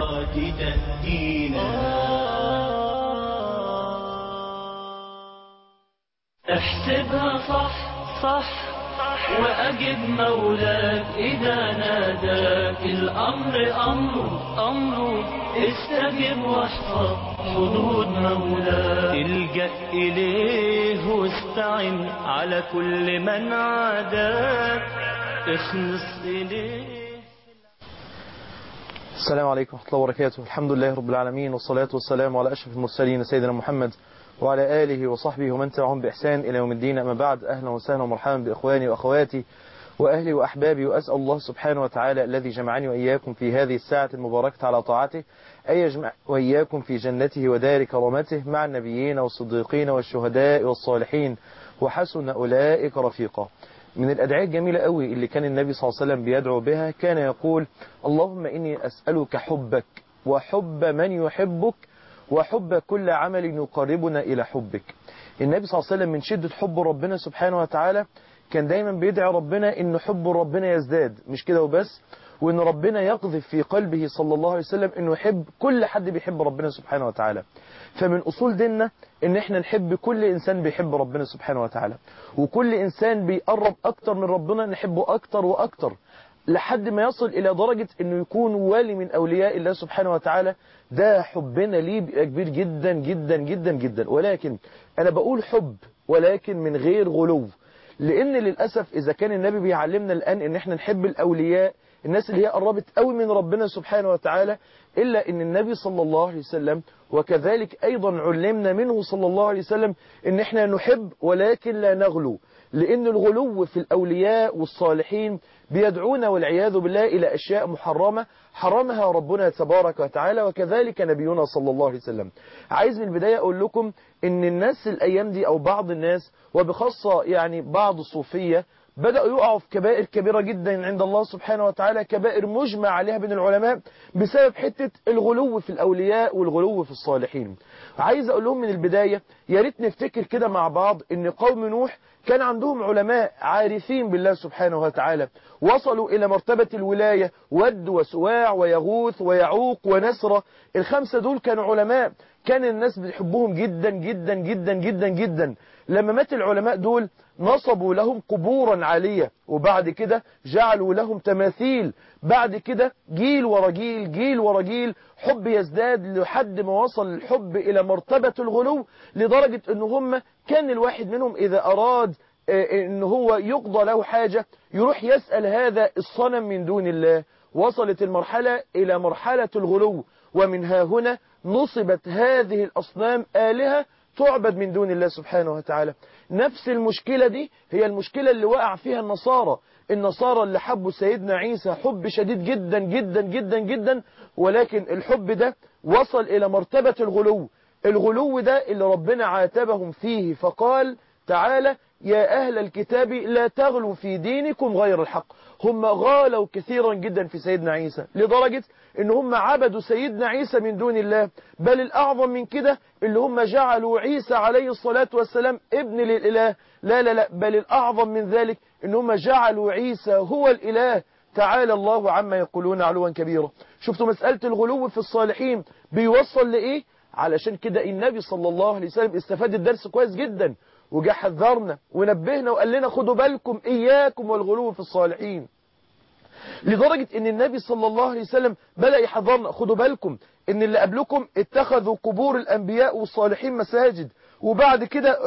ساجدا دينا. احسبها صح صح وأجب مولاك إذا ناداك، الأمر أمره استجب واحفظ حدود مولاك، الجأ إليه واستعن على كل من عاداك، اخلص إليه. السلام عليكم ورحمة الله وبركاته. الحمد لله رب العالمين، والصلاة والسلام على أشرف المرسلين سيدنا محمد وعلى آله وصحبه ومن تبعهم بإحسان إلى يوم الدين. أما بعد، أهلا وسهلا ومرحبا بإخواني وأخواتي وأهلي وأحبابي، وأسأل الله سبحانه وتعالى الذي جمعني وإياكم في هذه الساعة المباركة على طاعته أن يجمع وإياكم في جنته ودار كرامته مع النبيين والصديقين والشهداء والصالحين وحسن أولئك رفيقا. من الأدعية الجميلة قوي اللي كان النبي صلى الله عليه وسلم بيدعو بها، كان يقول: اللهم إني أسألك حبك وحب من يحبك وحب كل عمل يقربنا إلى حبك. النبي صلى الله عليه وسلم من شدة حب ربنا سبحانه وتعالى كان دايما بيدعي ربنا إن حب ربنا يزداد، مش كده وبس، وإن ربنا يقذف في قلبه صلى الله عليه وسلم إنه يحب كل حد بيحب ربنا سبحانه وتعالى. فمن أصول ديننا إن إحنا نحب كل إنسان بيحب ربنا سبحانه وتعالى، وكل إنسان بيقرب أكتر من ربنا نحبه أكتر وأكتر، لحد ما يصل إلى درجة إنه يكون ولي من أولياء الله سبحانه وتعالى. ده حبنا ليه بيبقى كبير جدا جدا جدا جدا. ولكن أنا بقول حب ولكن من غير غلو، لأن للأسف إذا كان النبي بيعلمنا الآن إن إحنا نحب الأولياء، الناس اللي هي قربت قوي من ربنا سبحانه وتعالى، إلا إن النبي صلى الله عليه وسلم وكذلك أيضا علمنا منه صلى الله عليه وسلم إن إحنا نحب ولكن لا نغلو، لأن الغلو في الأولياء والصالحين بيدعونا والعياذ بالله إلى أشياء محرمة حرمها ربنا تبارك وتعالى وكذلك نبينا صلى الله عليه وسلم. عايز من البداية أقول لكم إن الناس الأيام دي أو بعض الناس وبخاصة يعني بعض الصوفية بدأوا يقعوا في كبائر كبيرة جدا عند الله سبحانه وتعالى، كبائر مجمع عليها بين العلماء بسبب حتة الغلو في الأولياء والغلو في الصالحين. عايز أقول لهم من البداية يا ريت نفتكر كده مع بعض إن قوم نوح كان عندهم علماء عارفين بالله سبحانه وتعالى، وصلوا إلى مرتبة الولاية، ود وسواع ويغوث ويعوق ونسرة، الخمسة دول كانوا علماء، كان الناس بتحبهم جدا جدا جدا جدا جدا. لما مات العلماء دول نصبوا لهم قبورا عالية، وبعد كده جعلوا لهم تماثيل، بعد كده جيل ورا جيل جيل ورا جيل حب يزداد لحد ما وصل الحب إلى مرتبة الغلو، لدرجة أن هم كان الواحد منهم إذا أراد أن هو يقضى له حاجة يروح يسأل هذا الصنم من دون الله. وصلت المرحلة إلى مرحلة الغلو، ومنها هنا نصبت هذه الأصنام آلهة تعبد من دون الله سبحانه وتعالى. نفس المشكلة دي هي المشكلة اللي وقع فيها النصارى اللي حبوا سيدنا عيسى حب شديد جدا جدا جدا جدا، ولكن الحب ده وصل إلى مرتبة الغلو ده اللي ربنا عاتبهم فيه فقال تعالى: يا أهل الكتاب لا تغلوا في دينكم غير الحق. هم غالوا كثيرا جدا في سيدنا عيسى لدرجة ان هم عبدوا سيدنا عيسى من دون الله، بل الأعظم من كده اللي هم جعلوا عيسى عليه الصلاة والسلام ابن للإله. لا لا لا، بل الأعظم من ذلك ان هم جعلوا عيسى هو الإله. تعالى الله عما يقولون علوا كبيرا. شفتوا مسألة الغلو في الصالحين بيوصل لإيه؟ علشان كده النبي صلى الله عليه وسلم استفاد الدرس كويس جدا، وجا حذرنا ونبهنا وقال لنا خدوا بالكم إياكم والغلو في الصالحين، لدرجة ان النبي صلى الله عليه وسلم بدأ يحذرنا خدوا بالكم ان اللي قبلكم اتخذوا قبور الأنبياء والصالحين مساجد، وبعد كده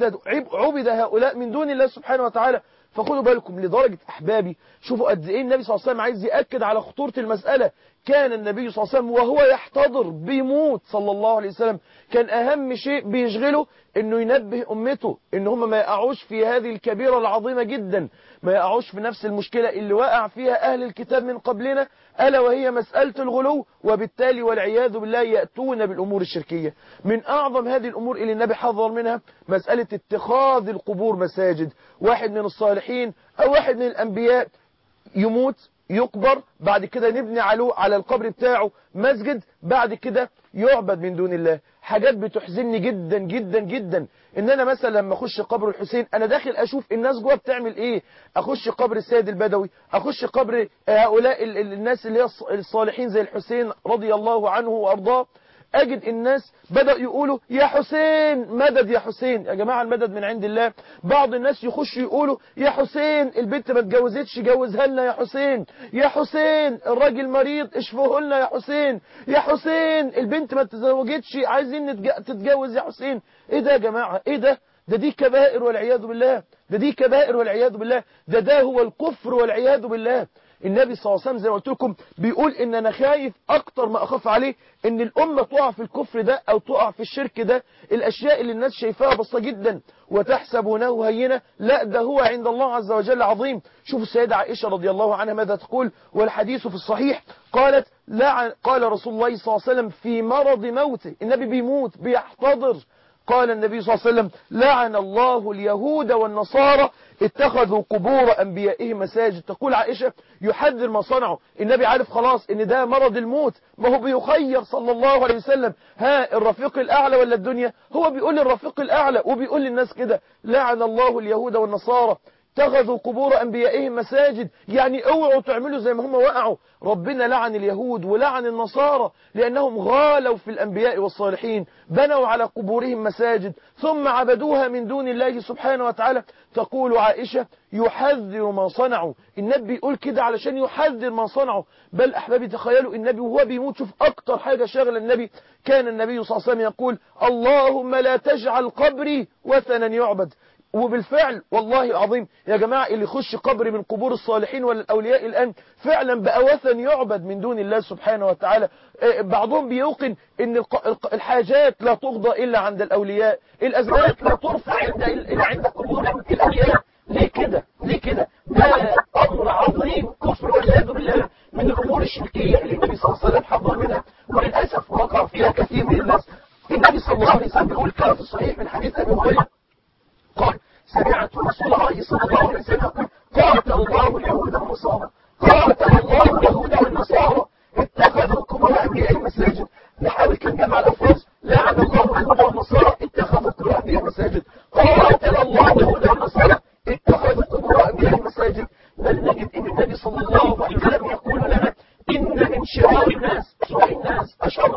عبد هؤلاء من دون الله سبحانه وتعالى، فخدوا بالكم. لدرجة أحبابي شوفوا قد ايه النبي صلى الله عليه وسلم عايز يأكد على خطورة المسألة. كان النبي صلى الله عليه وسلم وهو يحتضر بيموت صلى الله عليه وسلم كان أهم شيء بيشغله انه ينبه أمته ان هم ما يقعوش في هذه الكبيرة العظيمة جدا، ما يقعوش في نفس المشكلة اللي وقع فيها أهل الكتاب من قبلنا، ألا وهي مسألة الغلو، وبالتالي والعياذ بالله يأتون بالأمور الشركية. من أعظم هذه الأمور اللي النبي حذر منها مسألة اتخاذ القبور مساجد. واحد من الصالحين أو واحد من الأنبياء يموت يقبر، بعد كده نبني على القبر بتاعه مسجد، بعد كده يعبد من دون الله. حاجات بتحزنني جدا جدا جدا ان انا مثلا لما اخش قبر الحسين انا داخل اشوف الناس جوه بتعمل ايه. اخش قبر السيد البدوي، اخش قبر هؤلاء الناس اللي هي الصالحين زي الحسين رضي الله عنه وارضاه، اجد الناس بدأ يقولوا يا حسين مدد يا حسين. يا جماعة المدد من عند الله. بعض الناس يخش يقولوا يا حسين البنت ما اتجوزتش جوزها لنا يا حسين، يا حسين الراجل مريض اشفه لنا يا حسين، يا حسين البنت ما تزوجتش عايزين تتجوز يا حسين. ايه ده يا جماعة؟ ايه ده؟ دي كبائر والعياذ بالله. دي كبائر والعياذ بالله. ده هو الكفر والعياذ بالله. النبي صلى الله عليه وسلم زي ما قلت لكم بيقول ان انا خايف اكتر ما اخاف عليه ان الامه تقع في الكفر ده او تقع في الشرك ده. الاشياء اللي الناس شايفاها بسيطه جدا وتحسبونه هينه، لا ده هو عند الله عز وجل عظيم. شوفوا السيده عائشه رضي الله عنها ماذا تقول، والحديث في الصحيح. قالت قال رسول الله صلى الله عليه وسلم في مرض موته، النبي بيموت بيحتضر، قال النبي صلى الله عليه وسلم لعن الله اليهود والنصارى اتخذوا قبور أنبيائهم مساجد. تقول عائشة يحذر ما صنعوا. النبي عارف خلاص ان ده مرض الموت، ما هو بيخير صلى الله عليه وسلم ها الرفيق الأعلى ولا الدنيا. هو بيقول الرفيق الأعلى وبيقول للناس كده لعن الله اليهود والنصارى اتخذوا قبور أنبيائهم مساجد. يعني اوعوا تعملوا زي ما هم وقعوا. ربنا لعن اليهود ولعن النصارى لأنهم غالوا في الأنبياء والصالحين، بنوا على قبورهم مساجد ثم عبدوها من دون الله سبحانه وتعالى. تقول عائشة يحذر ما صنعوا. النبي يقول كده علشان يحذر ما صنعوا. بل أحبابي تخيلوا النبي وهو بيموت، شوف أكتر حاجة شغل النبي، كان النبي صلى الله عليه وسلم يقول اللهم لا تجعل قبري وثنا يعبد. وبالفعل والله العظيم يا جماعة اللي يخش قبر من قبور الصالحين ولا الأولياء الآن فعلا بقى وثن يعبد من دون الله سبحانه وتعالى. بعضهم بيوقن ان الحاجات لا تقضى إلا عند الأولياء، الأزمات لا ترفع عند قبور الأولياء. ليه كده؟ ليه كده؟ ده أمر عظيم كفر والعياذ بالله من الأمور الشركية اللي النبي صلى الله عليه وسلم حذر منها وللأسف وقع فيها كثير من الناس. النبي صلى الله عليه وسلم بيقول كما في الصحيح من حديث أبي هريرة قال سمعت رسول الله صلى الله عليه وسلم يقول قاتل الله اليهود والنصارى، قاتل الله اليهود والنصارى اتخذوا قبور أنبيائهم مساجد. نحاول كده نجمع الألفاظ. لعن الله اليهود والنصارى اتخذوا قبور أنبيائهم مساجد، قاتل الله اليهود والنصارى اتخذوا قبور أنبيائهم مساجد. بل نجد ان النبي صلى الله عليه وسلم يقول لنا ان من شرار الناس اشرار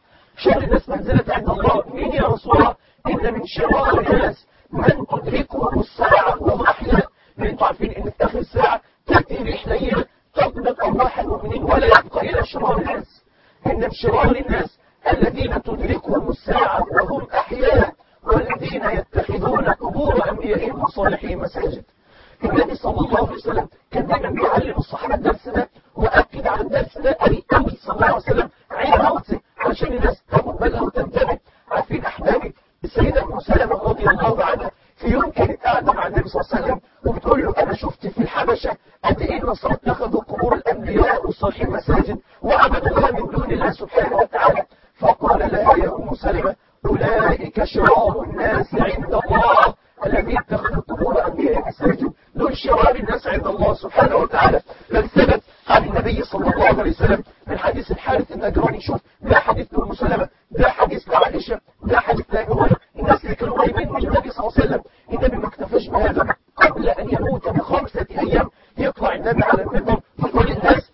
الناس منزلة عند الله. مين يا رسول الله؟ ان من شرار الناس من تدركه الساعة وهم أحياء. انتوا عارفين ان في آخر الساعة تأتي ريح ليلة تقبض أرواح المؤمنين ولا يبقى إلى شرار الناس. إن من شرار الناس الذين تدركهم الساعة وهم أحياء والذين يتخذون قبور أنبيائهم الصالحين مساجد. النبي صلى الله عليه وسلم كان دايما بيعلم الصحابة الدرس ده وأكد على الدرس ده قوي صلى الله عليه وسلم عند موته عشان الناس تاخد بالها وتنتبه. عارفين أحبابي السيدة أم سلمة رضي الله عنها في يوم كانت قاعدة مع النبي صلى الله عليه وسلم وبتقول له أنا شفت في الحبشة قد إيه النصارى اتخذوا قبور الأنبياء والصالحين مساجد وعبدوها من دون الله سبحانه وتعالى. فقال لها يا أم سلمة أولئك شرار الناس عند الله الذين اتخذوا قبور أنبياء مساجد. دول شرار الناس عند الله سبحانه وتعالى. بل ثبت عن النبي صلى الله عليه وسلم من حديث الحارث النجراني. شوف ده حديث أم سلمة، ده حديث لعائشة، ده حديث لأبي هريرة. الناس اللي كانوا قريبين من النبي صلى الله عليه وسلم النبي ما اكتفاش بهذا. قبل أن يموت ب5 أيام يطلع النبي على المنبر يقول للناس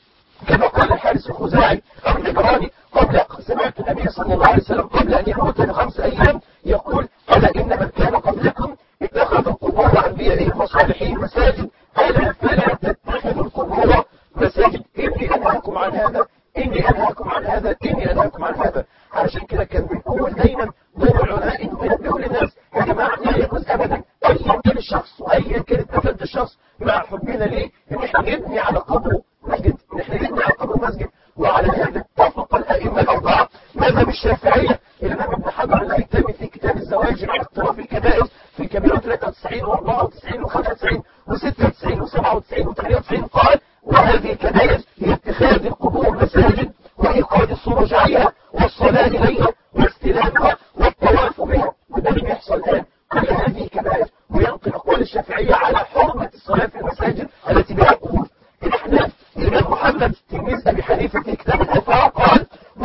كما قال الحارث الخزاعي أو النجراني سمعت النبي صلى الله عليه وسلم قبل أن يموت ب5 أيام يقول ألا إن من كان قبلكم اتخذوا قبور أنبيائهم وصالحين مساجد ألا فلا تتخذوا القبور مساجد. إني أنهاكم عن هذا، إني أنهاكم عن هذا، إني أنهاكم عن هذا. علشان كده كان بيقول دايما دور العلماء إنه ينبهوا للناس يا جماعة لا يجوز أبدا أيا كان الشخص وأيا كانت نفذ الشخص مع حبنا ليه إن إحنا نبني على قبره مسجد، إن إحنا نبني على قبره مسجد. وعلى هذا اتفق الأئمة الأربعة مذهب الشافعية الإمام ابن حجر الهيثمي في كتاب الزواجر عن اقتراف الكبائر في الكبيرة 93 و94 و95 و96 و97 و98 قال وهذه الكبائر هي اتخاذ القبور مساجد وإيقاد الصروج عليها والصلاة إليها واستلامها والطواف بها. وده اللي بيحصل الآن. كل هذه كبائر وينقل أقوال الشافعية على حرمة الصلاة في المساجد التي بها قبور. الأحناف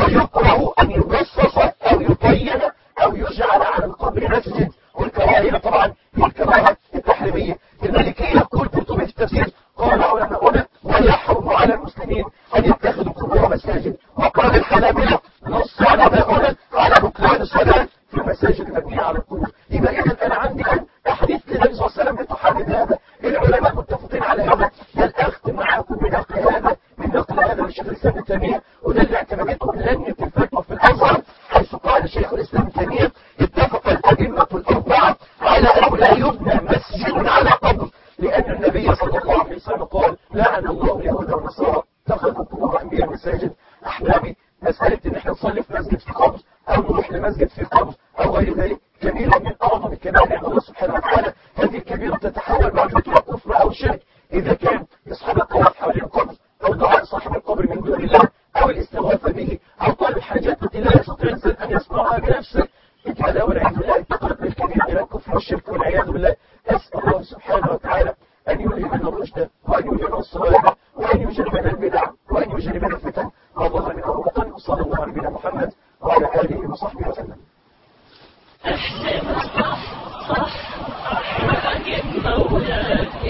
ويكره أن يجصص أو يطين أو يجعل على القبر مسجد. والكراهية طبعا هي الكراهة التحريمية. المالكية كل كتب التفسير قال علماؤنا ويحرم على المسلمين أن يتخذوا قبور مساجد. وقال الحنابلة نص علماؤنا على بطلان الصلاة في المساجد المبنية على القبور. يبقى إذا أنا عندي أحاديث النبي صلى الله عليه وسلم بتحدد هذا. العلماء متفقين على هذا. الأخذ معكم من نقل هذا للشيخ الإسلام ابن تيمية، وده اللي اعتمدته لجنة الفتوى في الأزهر، حيث قال شيخ الإسلام ابن تيمية اتفق الأئمة الأربعة على أنه لا يبنى مسجد على قبر، لأن النبي صلى الله عليه وسلم قال لعن الله اليهود والنصارى اتخذوا قبور أنبياء مساجد. أحبابي، مسألة إن احنا نصلي في مسجد في قبر أو نروح لمسجد في قبر أو غير ذلك كبيرة من أعظم الكبائر عند الله سبحانه وتعالى. هذه الكبيرة تتحول بعد إلى كفر أو شرك إذا كان يصحب الطواف حول القبر أو دعاء صاحب القبر من دون الله أو الاستغاثة به أو طلب حاجات التي لا يستطيع الإنسان أن يصنعها بنفسه. هذا والعياذ بالله انتقلت بالكبير إلى الكفر والشرك والعياذ بالله. أسأل الله سبحانه وتعالى أن يلهمنا الرشد وأن يلهمنا الصواب وأن يجنبنا البدع وأن يجنبنا الفتن ما ظهر منها وبطن. وصلى الله على نبينا محمد وعلى آله وصحبه وسلم. احسب صح صح وأجب مولاك